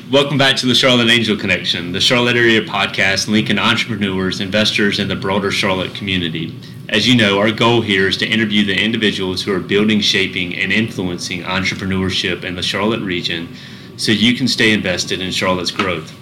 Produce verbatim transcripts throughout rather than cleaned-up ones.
Welcome back to the Charlotte Angel Connection, the Charlotte area podcast linking entrepreneurs, investors, and the broader Charlotte community. As you know, our goal here is to interview the individuals who are building, shaping, and influencing entrepreneurship in the Charlotte region so you can stay invested in Charlotte's growth.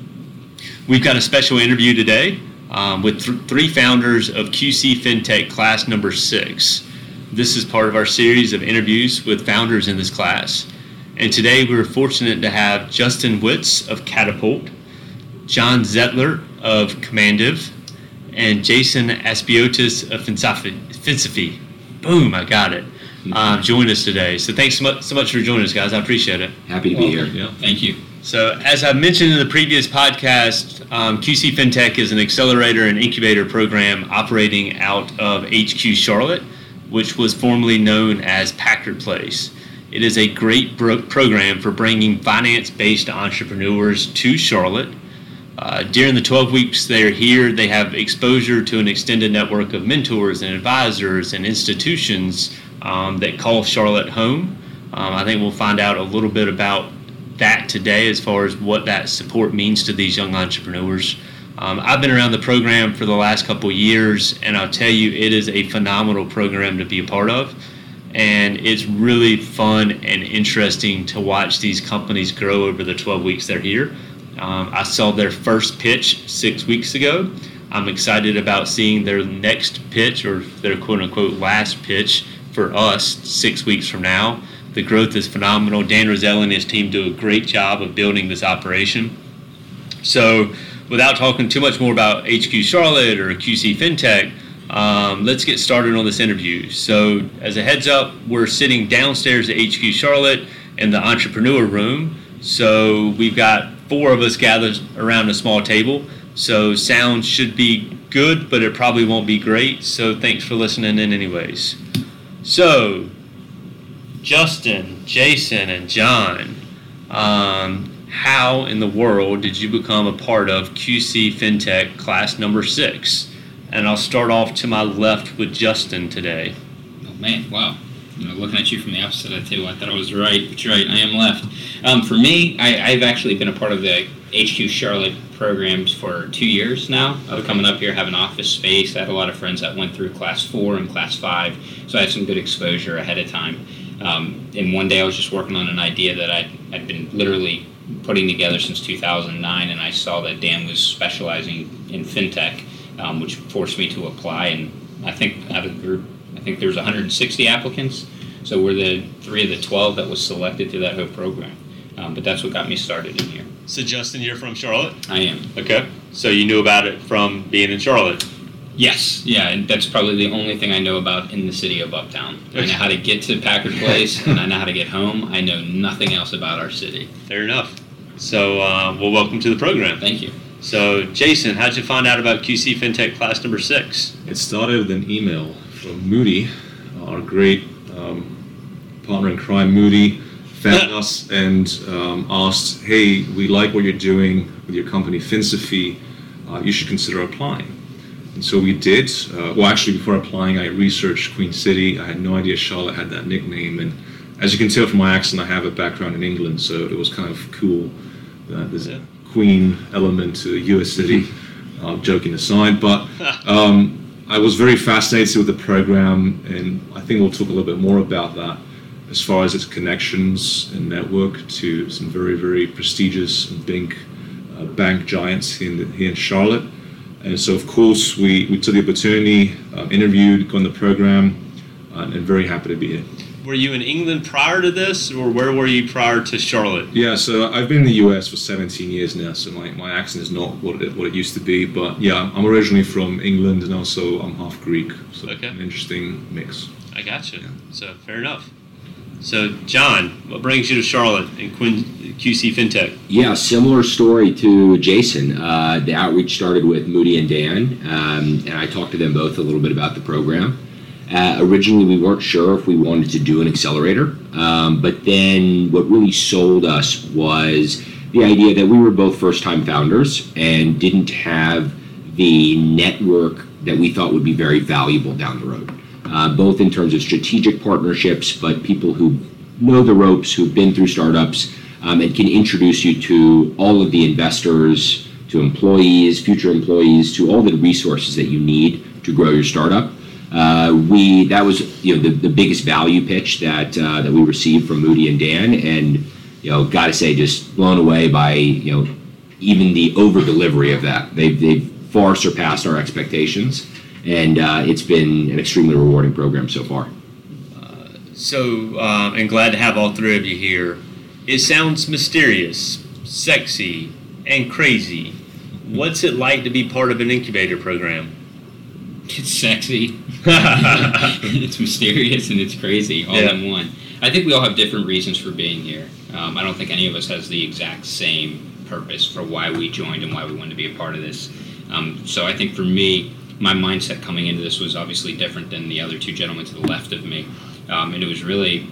We've got a special interview today um, with th- three founders of Q C FinTech class number six. This is part of our series of interviews with founders in this class. And today we're fortunate to have Justin Witz of Catapult, John Zettler of Commandiv, and Jason Aspiotis of Finsafi. Boom, I got it. Um, join us today. So thanks so much, so much for joining us, guys. I appreciate it. Happy to be Welcome. here. Yeah. Thank you. So as I mentioned in the previous podcast, um, Q C FinTech is an accelerator and incubator program operating out of H Q Charlotte, which was formerly known as Packard Place. It is a great bro- program for bringing finance-based entrepreneurs to Charlotte. Uh, during the twelve weeks they're here, they have exposure to an extended network of mentors and advisors and institutions um, that call Charlotte home. Um, I think we'll find out a little bit about that today as far as what that support means to these young entrepreneurs. Um, I've been around the program for the last couple of years, and I'll tell you, it is a phenomenal program to be a part of. And it's really fun and interesting to watch these companies grow over the twelve weeks they're here. Um, I saw their first pitch six weeks ago. I'm excited about seeing their next pitch, or their quote-unquote last pitch for us six weeks from now. The growth is phenomenal. Dan Rozelle and his team do a great job of building this operation. So without talking too much more about H Q Charlotte or Q C FinTech, Um, let's get started on this interview. So as a heads up, we're sitting downstairs at H Q Charlotte in the entrepreneur room. So we've got four of us gathered around a small table. So sound should be good, but it probably won't be great. So thanks for listening in anyways. So Justin, Jason, and John, um, how in the world did you become a part of Q C FinTech class number six? And I'll start off to my left with Justin today. Oh, man, wow. You know, looking at you from the outside of the table, I thought I was right, but you're right, I am left. Um, for me, I, I've actually been a part of the H Q Charlotte programs for two years now. Of coming up here, having office space. I had a lot of friends that went through class four and class five, so I had some good exposure ahead of time. Um, and one day I was just working on an idea that I'd, I'd been literally putting together since two thousand nine, and I saw that Dan was specializing in fintech. Um, which forced me to apply, and I think out of the group, I think there's one hundred sixty applicants, so we're the three of the twelve that was selected to that whole program. Um, but that's what got me started in here. So Justin, you're from Charlotte? I am. Okay. So you knew about it from being in Charlotte? Yes. Yeah, and that's probably the only thing I know about in the city of Uptown. I know how to get to Packard Place, and I know how to get home. I know nothing else about our city. Fair enough. So, uh, well, welcome to the program. Thank you. So, Jason, how'd you find out about Q C FinTech class number six? It started with an email from Moody, our great um, partner in crime. Moody found us and um, asked, hey, we like what you're doing with your company, Finsafi. Uh, you should consider applying. And so we did. Uh, well, actually, before applying, I researched Queen City. I had no idea Charlotte had that nickname. And as you can tell from my accent, I have a background in England, so it was kind of cool that there's a Queen element to U S City, uh, joking aside. But um, I was very fascinated with the program, and I think we'll talk a little bit more about that as far as its connections and network to some very, very prestigious and big uh, bank giants here in, the, here in Charlotte. And so, of course, we, we took the opportunity, uh, interviewed, got in the program, uh, and very happy to be here. Were you in England prior to this, or where were you prior to Charlotte? Yeah, so I've been in the U S for seventeen years now, so my, my accent is not what it, what it used to be. But yeah, I'm originally from England, and also I'm half Greek, so okay. An interesting mix. I got you. Yeah. So fair enough. So John, what brings you to Charlotte and Quin- Q C FinTech? Yeah, similar story to Jason. Uh, the outreach started with Moody and Dan, um, and I talked to them both a little bit about the program. Uh, originally, we weren't sure if we wanted to do an accelerator, um, but then what really sold us was the idea that we were both first-time founders and didn't have the network that we thought would be very valuable down the road, uh, both in terms of strategic partnerships, but people who know the ropes, who've been through startups, um, and can introduce you to all of the investors, to employees, future employees, to all the resources that you need to grow your startup. Uh, we that was you know the, the biggest value pitch that uh, that we received from Moody and Dan, and you know got to say just blown away by you know even the over delivery of that. They've they've far surpassed our expectations, and uh, it's been an extremely rewarding program so far. Uh, so um, and glad to have all three of you here. It sounds mysterious, sexy, and crazy. What's it like to be part of an incubator program? It's sexy, it's mysterious, and it's crazy all Yeah. in one. I think we all have different reasons for being here. Um, I don't think any of us has the exact same purpose for why we joined and why we wanted to be a part of this. Um, so I think for me, my mindset coming into this was obviously different than the other two gentlemen to the left of me. Um, and it was really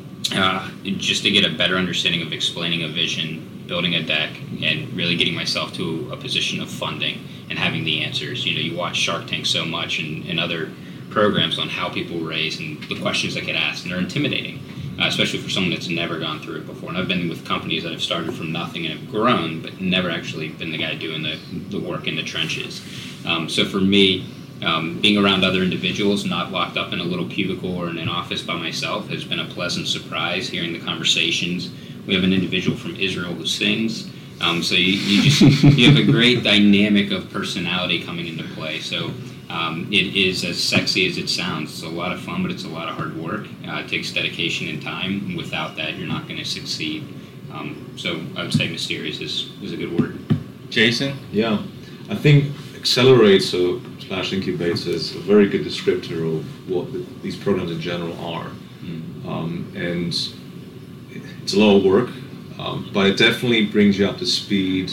uh, just to get a better understanding of explaining a vision, building a deck, and really getting myself to a position of funding and having the answers. You know, you watch Shark Tank so much and, and other programs on how people raise and the questions that get asked, and they're intimidating, uh, especially for someone that's never gone through it before. And I've been with companies that have started from nothing and have grown, but never actually been the guy doing the, the work in the trenches. Um, so for me, um, being around other individuals, not locked up in a little cubicle or in an office by myself, has been a pleasant surprise, hearing the conversations. We have an individual from Israel who sings. Um, so you, you just you have a great dynamic of personality coming into play. So um, it is as sexy as it sounds. It's a lot of fun, but it's a lot of hard work. Uh, it takes dedication and time. Without that, you're not going to succeed. Um, so I would say mysterious is, is a good word. Jason? Yeah, I think accelerator slash incubator is a very good descriptor of what the, these programs in general are. Mm. Um, and it's a lot of work, um, but it definitely brings you up to speed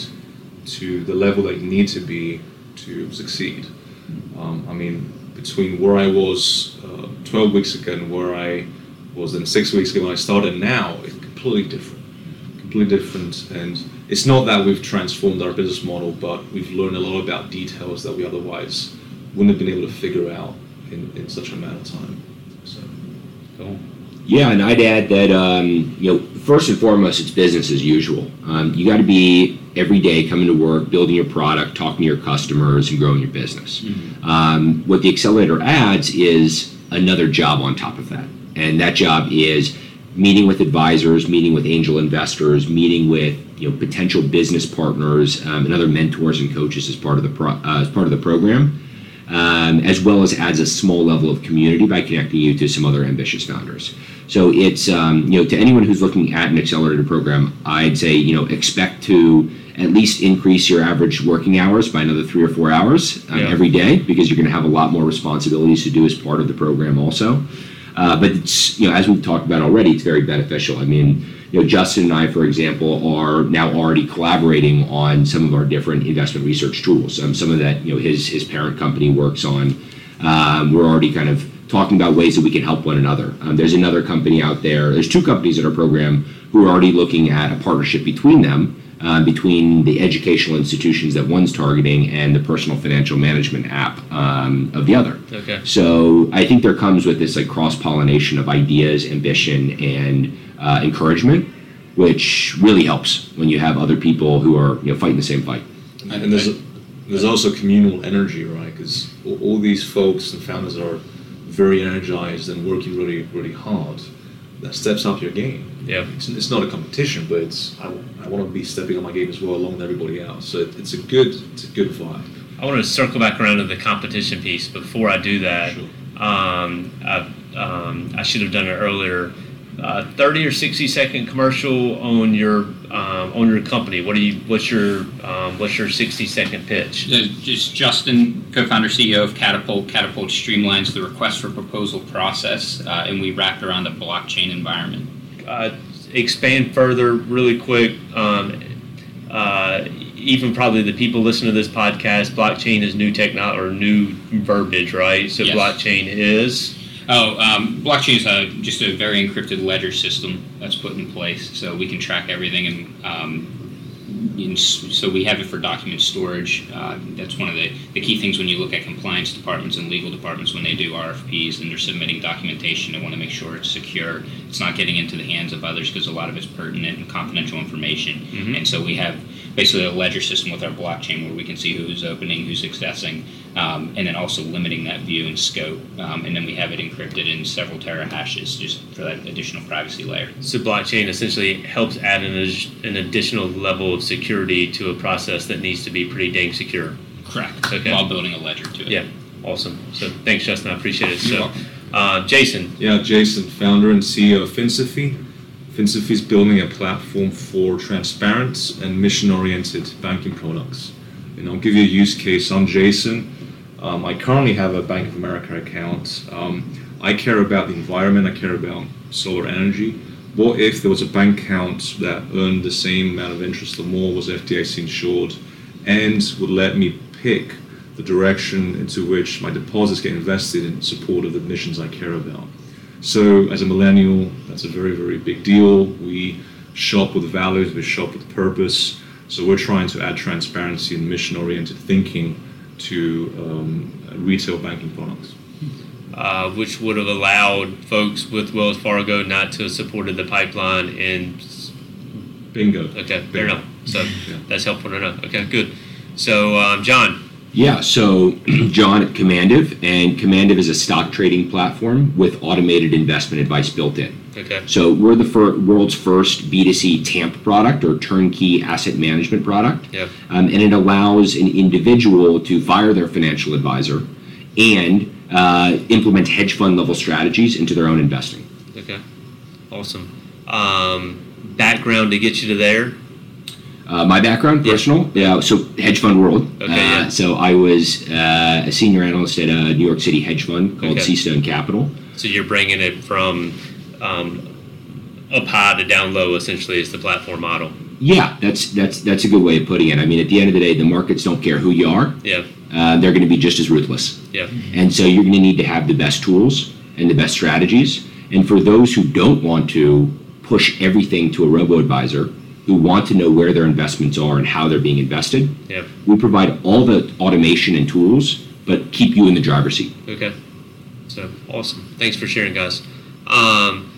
to the level that you need to be to succeed. Um, I mean, between where I was uh, twelve weeks ago and where I was then six weeks ago when I started now, it's completely different. Completely different. And it's not that we've transformed our business model, but we've learned a lot about details that we otherwise wouldn't have been able to figure out in, in such a amount of time. So, Cool. Yeah, and I'd add that um, you know, first and foremost, it's business as usual. Um, you got to be every day coming to work, building your product, talking to your customers, and growing your business. Mm-hmm. Um, what the accelerator adds is another job on top of that, and that job is meeting with advisors, meeting with angel investors, meeting with you know potential business partners um, and other mentors and coaches as part of the pro- uh, as part of the program. Um, as well as adds a small level of community by connecting you to some other ambitious founders. So it's, um, you know, to anyone who's looking at an accelerator program, I'd say, you know, expect to at least increase your average working hours by another three or four hours um, Yeah. every day, because you're going to have a lot more responsibilities to do as part of the program also. Uh, but it's, you know, as we've talked about already, it's very beneficial. I mean, you know, Justin and I, for example, are now already collaborating on some of our different investment research tools. Um, some of that, you know, his his parent company works on. Um, we're already kind of talking about ways that we can help one another. Um, there's another company out there. There's two companies in our program who are already looking at a partnership between them, uh, between the educational institutions that one's targeting and the personal financial management app um, of the other. Okay. So I think there comes with this like cross-pollination of ideas, ambition, and uh, encouragement, which really helps when you have other people who are you know fighting the same fight. and, and there's a, there's also communal energy, right? Because all, all these folks and founders are very energized and working really, really hard. That steps up your game. Yeah. It's, it's not a competition, but it's I, I want to be stepping up my game as well along with everybody else. So it, it's a good it's a good vibe. I want to circle back around to the competition piece. Before I do that, Sure. um, I, um, I should have done it earlier. Uh, thirty or sixty second commercial on your um, on your company. What do you? What's your um, what's your sixty second pitch? Uh, Just Justin, co-founder, C E O of Catapult. Catapult streamlines the request for proposal process, uh, and we wrap around a blockchain environment. Uh, expand further, really quick. Um, uh, even probably the people listening to this podcast, blockchain is new technology or new verbiage, right? So Yes. blockchain is. Oh, um, blockchain is a, just a very encrypted ledger system that's put in place, so we can track everything and um, in, so we have it for document storage. Uh, that's one of the, the key things when you look at compliance departments and legal departments when they do R F Ps and they're submitting documentation. They want to make sure it's secure. It's not getting into the hands of others because a lot of it's pertinent and confidential information. Mm-hmm. And so we have basically a ledger system with our blockchain where we can see who's opening, who's accessing, um, and then also limiting that view and scope. Um, and then we have it encrypted in several terahashes just for that additional privacy layer. So blockchain essentially helps add an, an additional level of security to a process that needs to be pretty dang secure. Correct. Okay. While building a ledger to it. Yeah. Awesome. So thanks, Justin. I appreciate it. You're so, welcome. uh, Jason. Yeah, Jason, founder and C E O of Finsophy. Finsophy is building a platform for transparent and mission-oriented banking products. And I'll give you a use case. I'm Jason. Um, I currently have a Bank of America account. Um, I care about the environment. I care about solar energy. What if there was a bank account that earned the same amount of interest or more, was F D I C insured, and would let me pick the direction into which my deposits get invested in support of the missions I care about? So as a millennial, that's a very, very big deal. We shop with values, we shop with purpose. So we're trying to add transparency and mission-oriented thinking to um, retail banking products. Uh, which would have allowed folks with Wells Fargo not to have supported the pipeline in... Bingo. Okay, fair Bingo. enough. So Yeah. that's helpful to know. Okay, good. So, um, John. Yeah, so John at Commandiv, and Commandiv is a stock trading platform with automated investment advice built in. Okay. So we're the fir- world's first B two C T A M P product, or turnkey asset management product. Yep. Um, and it allows an individual to fire their financial advisor and uh, implement hedge fund level strategies into their own investing. Okay. Awesome. Um, background to get you to there? Uh, my background, Yeah. personal, yeah, so hedge fund world. Okay, uh, yeah. So I was uh, a senior analyst at a New York City hedge fund called Okay. Seastone Capital. So you're bringing it from um, up high to down low, essentially, is the platform model. Yeah, that's that's that's a good way of putting it. I mean, at the end of the day, the markets don't care who you are. Yeah. Uh, they're going to be just as ruthless. Yeah. And so you're going to need to have the best tools and the best strategies. And for those who don't want to push everything to a robo-advisor, who want to know where their investments are and how they're being invested, Yeah. we provide all the automation and tools, but keep you in the driver's seat. Okay. So awesome. Thanks for sharing, guys. Um,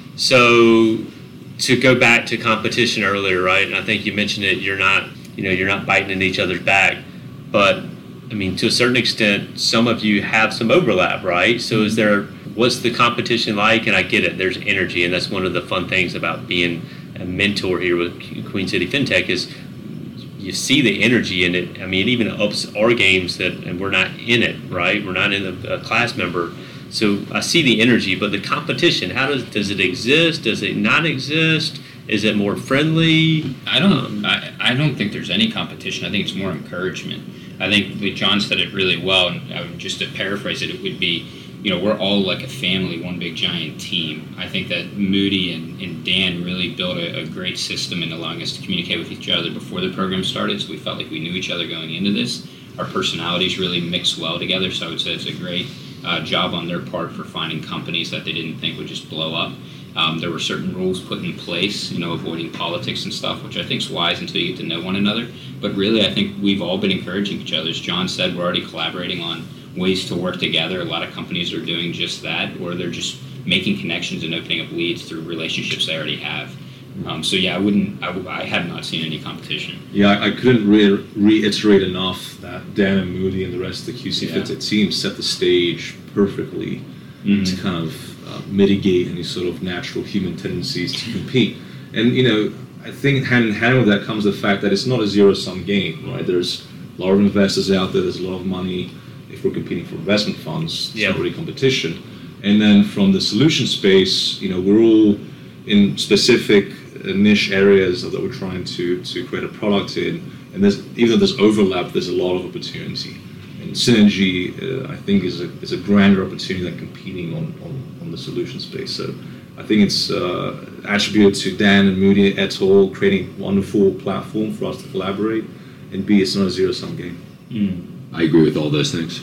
so to go back to competition earlier, right? And I think you mentioned it. You're not, you know, you're not biting into each other's back, but I mean, to a certain extent, some of you have some overlap, right? So is there? What's the competition like? And I get it. There's energy, and that's one of the fun things about being a mentor here with Queen City FinTech is you see the energy in it. I mean, it even ups our games that, and we're not in it, right? We're not in a, a class member. So I see the energy, but the competition, how does does it exist? Does it not exist? Is it more friendly? I don't. I, I don't think there's any competition. I think it's more encouragement. I think that John said it really well, and I would, just to paraphrase it, it would be, you know, we're all like a family, one big giant team. I think that Moody and, and Dan really built a, a great system in allowing us to communicate with each other before the program started, so we felt like we knew each other going into this. Our personalities really mix well together, so I would say it's a great uh, job on their part for finding companies that they didn't think would just blow up. Um, there were certain rules put in place, you know, avoiding politics and stuff, which I think is wise until you get to know one another. But really, I think we've all been encouraging each other. As John said, we're already collaborating on ways to work together. A lot of companies are doing just that, or they're just making connections and opening up leads through relationships they already have. Um, so yeah, I wouldn't. I, I have not seen any competition. Yeah, I, I couldn't re- reiterate enough that Dan and Moody and the rest of the Q C Yeah. FinTech team set the stage perfectly Mm-hmm. to kind of uh, mitigate any sort of natural human tendencies to compete. And you know, I think hand in hand with that comes the fact that it's not a zero-sum game, right? There's a lot of investors out there. There's a lot of money. If we're competing for investment funds, it's Yeah. not really competition. And then from the solution space, you know, we're all in specific uh, niche areas that we're trying to to create a product in. And there's even though there's overlap, there's a lot of opportunity. And synergy, uh, I think, is a is a grander opportunity than competing on, on, on the solution space. So I think it's uh, attributed to Dan and Moody et al. Creating a wonderful platform for us to collaborate. And B, it's not a zero-sum game. Mm. I agree with all those things.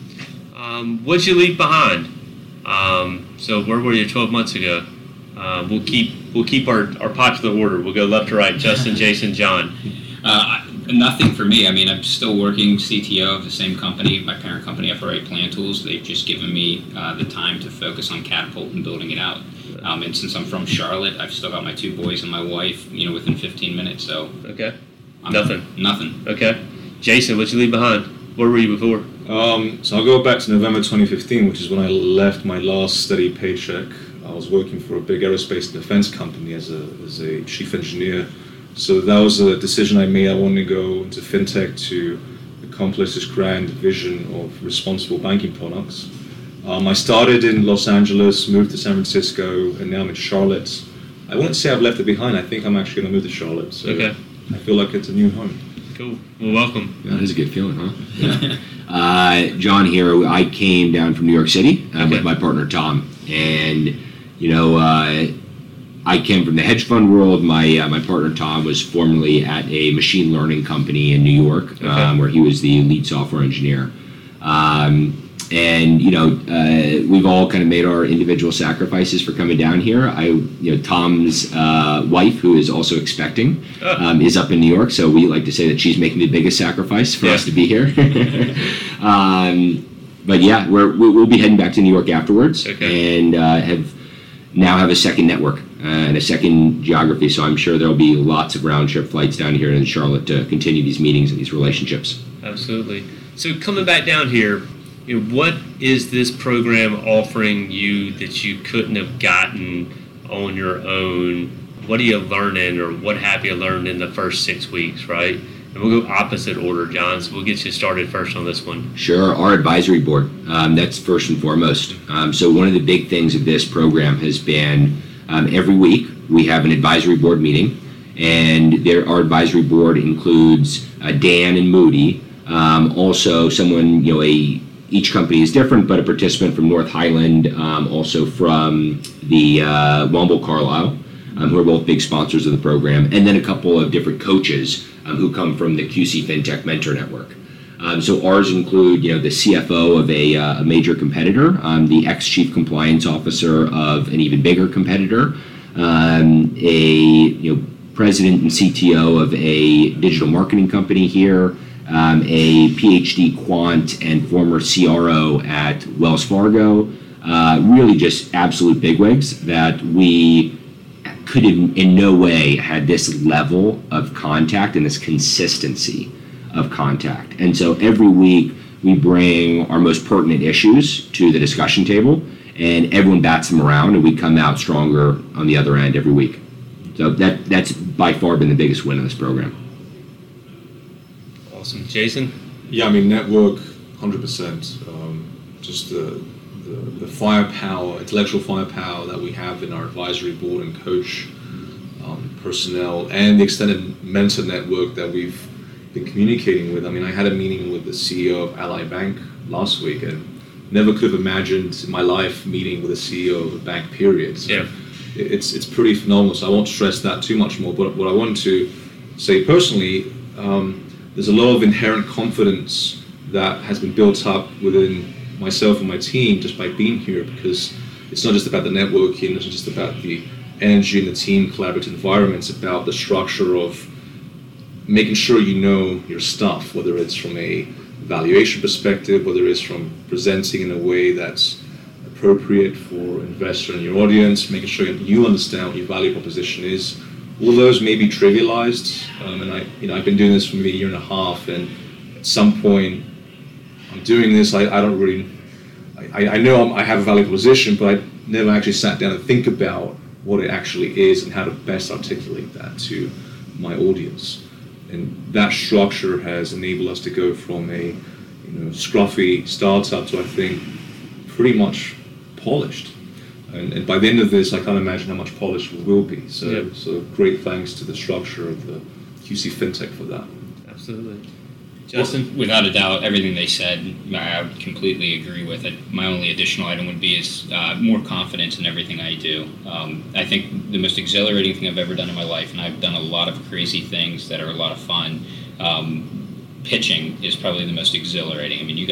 Um, what'd you leave behind? Um, so where were you twelve months ago? Uh, we'll keep we'll keep our, our popular order. We'll go left to right. Justin, Jason, John. Uh, Nothing for me. I mean, I'm still working C T O of the same company, my parent company, F R A Plant Tools. They've just given me uh, the time to focus on Catapult and building it out. Um, and since I'm from Charlotte, I've still got my two boys and my wife, you know, within fifteen minutes. So Okay. I'm, Nothing. Nothing. Okay. Jason, what'd you leave behind? Where were you before? Um, so I'll go back to November twenty fifteen, which is when I left my last steady paycheck. I was working for a big aerospace defense company as a as a chief engineer. So that was a decision I made. I wanted to go into fintech to accomplish this grand vision of responsible banking products. Um, I started in Los Angeles, moved to San Francisco, and now I'm in Charlotte. I wouldn't say I've left it behind. I think I'm actually going to move to Charlotte. So Okay. I feel like it's a new home. Cool. Well, welcome. Yeah, that is a good feeling, huh? Yeah. uh, John here. I came down from New York City uh, Okay. with my partner Tom, and you know, uh, I came from the hedge fund world. My uh, my partner Tom was formerly at a machine learning company in New York, Okay. um, where he was the lead software engineer. Um, and you know, uh, we've all kind of made our individual sacrifices for coming down here. I, you know, Tom's uh, wife, who is also expecting, Oh. um, is up in New York, so we like to say that she's making the biggest sacrifice for Yeah. us to be here. um, but yeah, we're, we- we'll be heading back to New York afterwards, Okay. and uh, have now have a second network uh, and a second geography. So I'm sure there'll be lots of round trip flights down here in Charlotte to continue these meetings and these relationships. Absolutely. So coming back down here, you know, what is this program offering you that you couldn't have gotten on your own? What are you learning, or what have you learned in the first six weeks, right? And we'll go opposite order, John, so we'll get you started first on this one. Sure, our advisory board, um, that's first and foremost. Um, so one of the big things of this program has been um, every week we have an advisory board meeting, and there, our advisory board includes uh, Dan and Moody, um, also someone, you know, a each company is different, but a participant from North Highland, um, also from the uh, Womble Carlisle, um, who are both big sponsors of the program, and then a couple of different coaches um, who come from the Q C FinTech Mentor Network. Um, so ours include, you know, the C F O of a, uh, a major competitor, um, the ex-chief compliance officer of an even bigger competitor, um, a you know president and C T O of a digital marketing company here, um, a PhD quant and former C R O at Wells Fargo. Uh, really, just absolute bigwigs that we could have in no way had this level of contact and this consistency of contact. And so every week we bring our most pertinent issues to the discussion table, and everyone bats them around, and we come out stronger on the other end every week. So that that's by far been the biggest win of this program. Awesome. Jason? Yeah, I mean, network, one hundred percent. Um, just the, the the firepower, intellectual firepower that we have in our advisory board and coach um, personnel, and the extended mentor network that we've been communicating with. I mean, I had a meeting with the C E O of Ally Bank last week, and never could have imagined in my life meeting with a C E O of a bank, period. So Yeah. it's it's pretty phenomenal. So I won't stress that too much more. But what I want to say personally, um, there's a lot of inherent confidence that has been built up within myself and my team just by being here, because it's not just about the networking, it's not just about the energy in the team, collaborative environment. It's about the structure of making sure you know your stuff, whether it's from a valuation perspective, whether it's from presenting in a way that's appropriate for investor and your audience, making sure you understand what your value proposition is. All those may be trivialized, um, and I, you know, I've been doing this for maybe a year and a half, and at some point, I'm doing this. I, I don't really, I, I know I'm, I have a value proposition, but I never actually sat down and think about what it actually is and how to best articulate that to my audience. And that structure has enabled us to go from a, you know, scruffy startup to, I think, pretty much polished. And, and by the end of this, I can't imagine how much polished we will be. So, Yep. so great thanks to the structure of the Q C FinTech for that. Absolutely. Justin? Without a doubt, everything they said, I would completely agree with it. My only additional item would be is uh, more confidence in everything I do. Um, I think the most exhilarating thing I've ever done in my life, and I've done a lot of crazy things that are a lot of fun, um, pitching is probably the most exhilarating. I mean, you got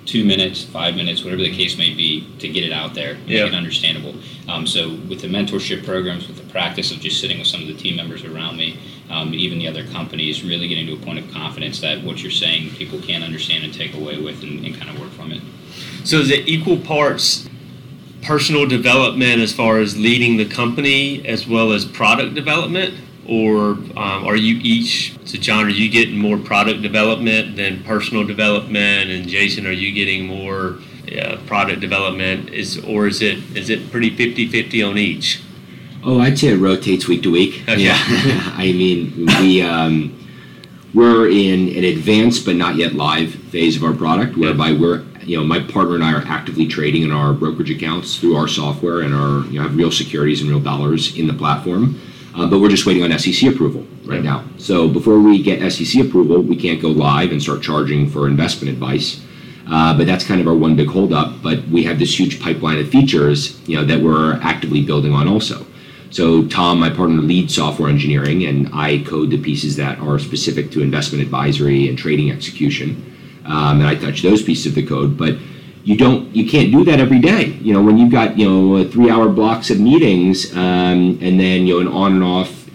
two minutes, five minutes, whatever the case may be, to get it out there, Yeah. make it understandable. Um, so with the mentorship programs, with the practice of just sitting with some of the team members around me, um, even the other companies, really getting to a point of confidence that what you're saying people can understand and take away with and, and kind of work from it. So is it equal parts personal development as far as leading the company as well as product development? Or um, are you each, so John, are you getting more product development than personal development? And Jason, are you getting more uh, product development? Is Or is it is it pretty fifty-fifty on each? Oh, I'd say it rotates week to week. Okay. Yeah. I mean, we, um, we're in an advanced but not yet live phase of our product, whereby we're, you know, my partner and I are actively trading in our brokerage accounts through our software and our, you know, have real securities and real dollars in the platform. Uh, but we're just waiting on S E C approval right now. So before we get S E C approval, we can't go live and start charging for investment advice. Uh, but that's kind of our one big holdup. But we have this huge pipeline of features, you know, that we're actively building on also. So Tom, my partner, leads software engineering, and I code the pieces that are specific to investment advisory and trading execution. Um, and I touch those pieces of the code. But you don't, you can't do that every day. You know, when you've got, you know, three-hour blocks of meetings, um, and then, you know, an on and off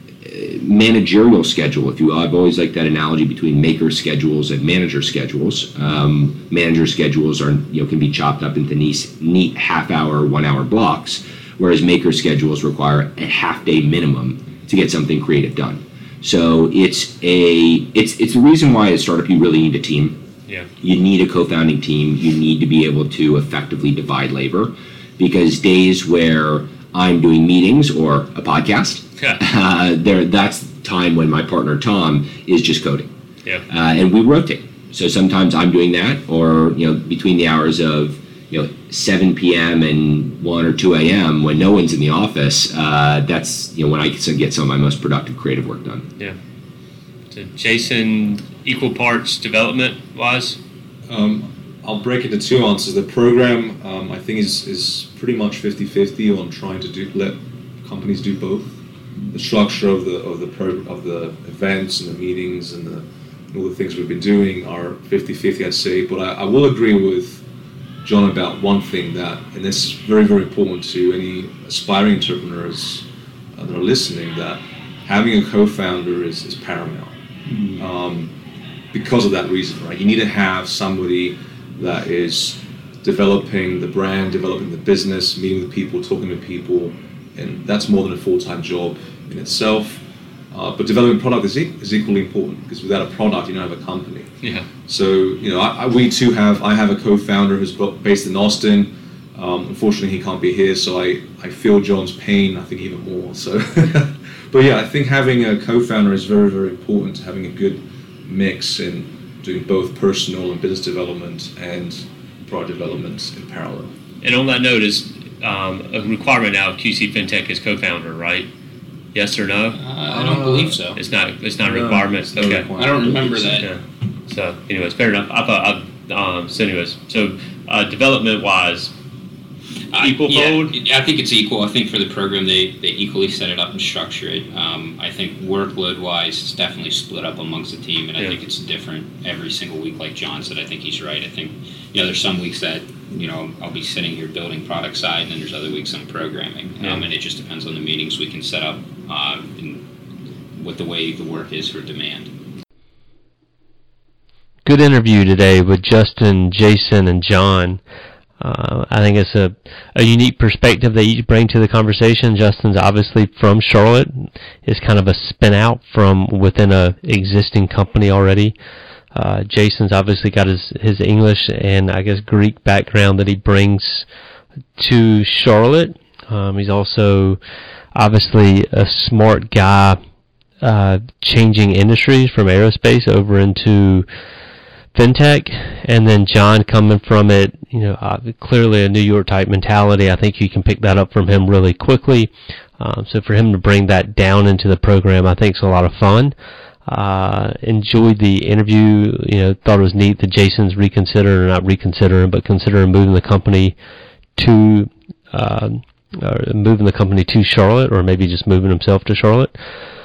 uh, managerial schedule. If you, I've always liked that analogy between maker schedules and manager schedules. Um, manager schedules are, you know, can be chopped up into neat, neat half-hour, one-hour blocks, whereas maker schedules require a half-day minimum to get something creative done. So it's a, it's it's the reason why as a startup you really need a team. Yeah. You need a co-founding team. You need to be able to effectively divide labor, because days where I'm doing meetings or a podcast, Yeah. uh, there that's time when my partner Tom is just coding. Yeah. Uh, and we rotate. So sometimes I'm doing that, or, you know, between the hours of, you know, seven p.m. and one or two a.m. when no one's in the office, uh, that's, you know, when I can get some of my most productive creative work done. Yeah. So Jason, equal parts development wise? Um, I'll break it into two answers. The program, um, I think, is, is pretty much fifty-fifty on trying to do let companies do both. The structure of the of the pro, of the events and the meetings and the and all the things we've been doing are fifty-fifty, I'd say. But I, I will agree with John about one thing, that, and this is very, very important to any aspiring entrepreneurs uh, that are listening, that having a co-founder is, is paramount. Mm-hmm. Um, because of that reason, right? You need to have somebody that is developing the brand, developing the business, meeting with people, talking to people, and that's more than a full-time job in itself. Uh, but developing product is, e- is equally important, because without a product, you don't have a company. Yeah. So, you know, I, I, we too have, I have a co-founder who's based in Austin. Um, unfortunately, he can't be here, so I, I feel John's pain, I think, even more. So, but yeah, I think having a co-founder is very, very important to having a good mix in doing both personal and business development and product development in parallel. And on that note, is um, a requirement now of Q C FinTech is co-founder, right? Yes or no? Uh, I don't believe so. It's not. It's not a No, requirement. it's no Okay. requirement. I don't remember that. Yeah. So, anyways, fair enough. I thought. I, um, so, anyways, so uh, development-wise, equal Uh, yeah, fold. I think it's equal. I think for the program they, they equally set it up and structure it. Um, I think workload-wise, it's definitely split up amongst the team, and I Yeah. think it's different every single week. Like John said, I think he's right. I think, you know, there's some weeks that, you know, I'll be sitting here building product side, and then there's other weeks I'm programming. Yeah. Um, and it just depends on the meetings we can set up uh, and what the way the work is for demand. Good interview today with Justin, Jason, and John. Uh, I think it's a, a unique perspective they each bring to the conversation. Justin's obviously from Charlotte. It's kind of a spin out from within a existing company already. Uh, Jason's obviously got his, his English and I guess Greek background that he brings to Charlotte. Um, he's also obviously a smart guy, uh, changing industries from aerospace over into FinTech, and then John coming from it, you know, uh, clearly a New York type mentality. I think you can pick that up from him really quickly. Um, so for him to bring that down into the program, I think is a lot of fun. Uh, enjoyed the interview. You know, thought it was neat that Jason's reconsidering, or not reconsidering, but considering moving the company to uh, or moving the company to Charlotte, or maybe just moving himself to Charlotte.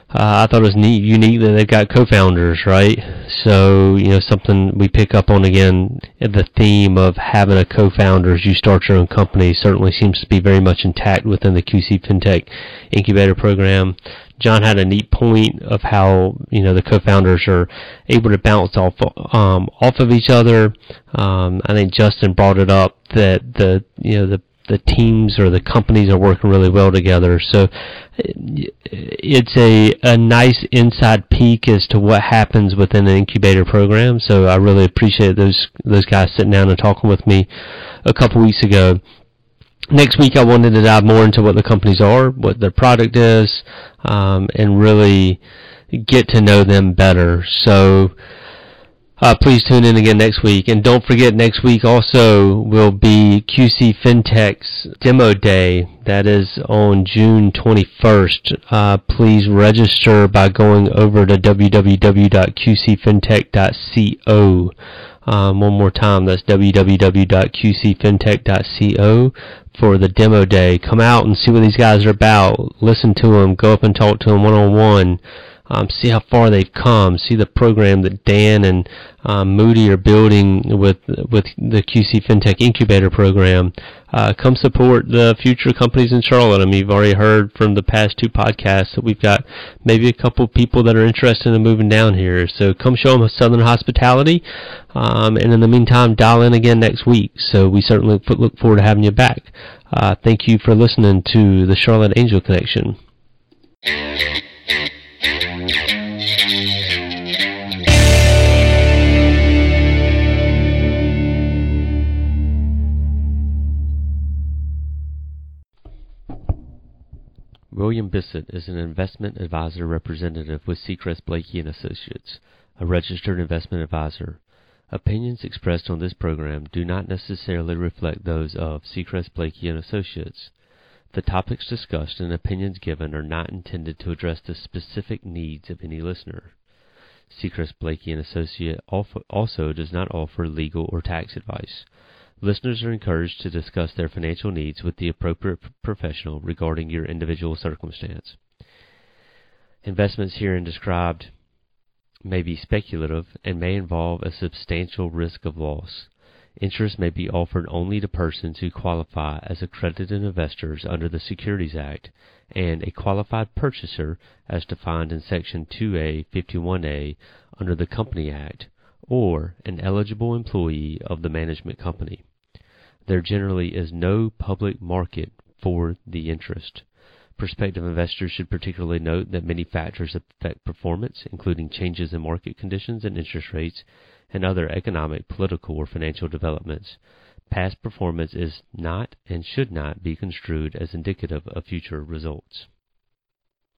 Uh, I thought it was neat, unique that they've got co-founders, right? So, you know, something we pick up on again, the theme of having a co-founder as you start your own company certainly seems to be very much intact within the Q C FinTech Incubator Program. John had a neat point of how, you know, the co-founders are able to bounce off um, off of each other. Um, I think Justin brought it up that the, you know, the the teams or the companies are working really well together. So it's a, a nice inside peek as to what happens within an incubator program. So I really appreciate those those guys sitting down and talking with me a couple weeks ago. Next week I wanted to dive more into what the companies are, what their product is, um, and really get to know them better. So Uh, please tune in again next week. And don't forget, next week also will be Q C FinTech's Demo Day. That is on June twenty-first. Uh, please register by going over to w w w dot q c fintech dot co. Um, one more time, that's w w w dot q c fintech dot co for the Demo Day. Come out and see what these guys are about. Listen to them. Go up and talk to them one-on-one. Um, see how far they've come. See the program that Dan and um, Moody are building with with the Q C FinTech Incubator Program. Uh, come support the future companies in Charlotte. I mean, you've already heard from the past two podcasts that we've got maybe a couple people that are interested in moving down here. So come show them Southern hospitality. Um, and in the meantime, dial in again next week. So we certainly look forward to having you back. Uh, thank you for listening to the Charlotte Angel Connection. William Bissett is an investment advisor representative with Seacrest Blakey and Associates, a registered investment advisor. Opinions expressed on this program do not necessarily reflect those of Seacrest Blakey and Associates. The topics discussed and opinions given are not intended to address the specific needs of any listener. Seacrest Blakey and Associates also does not offer legal or tax advice. Listeners are encouraged to discuss their financial needs with the appropriate professional regarding your individual circumstance. Investments herein described may be speculative and may involve a substantial risk of loss. Interest may be offered only to persons who qualify as accredited investors under the Securities Act and a qualified purchaser as defined in Section two A fifty-one A under the Company Act, or an eligible employee of the management company. There generally is no public market for the interest. Prospective investors should particularly note that many factors affect performance, including changes in market conditions and interest rates and other economic, political, or financial developments. Past performance is not and should not be construed as indicative of future results.